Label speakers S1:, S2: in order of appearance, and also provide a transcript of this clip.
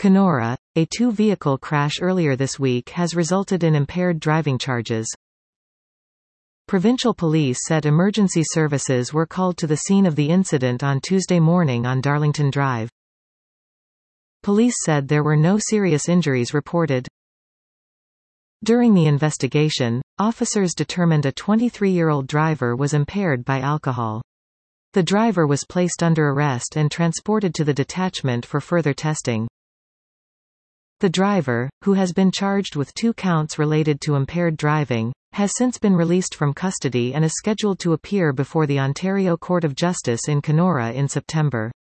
S1: Kenora, a two-vehicle crash earlier this week has resulted in impaired driving charges. Provincial police said emergency services were called to the scene of the incident on Tuesday morning on Darlington Drive. Police said there were no serious injuries reported. During the investigation, officers determined a 23-year-old driver was impaired by alcohol. The driver was placed under arrest and transported to the detachment for further testing. The driver, who has been charged with 2 counts related to impaired driving, has since been released from custody and is scheduled to appear before the Ontario Court of Justice in Kenora in September.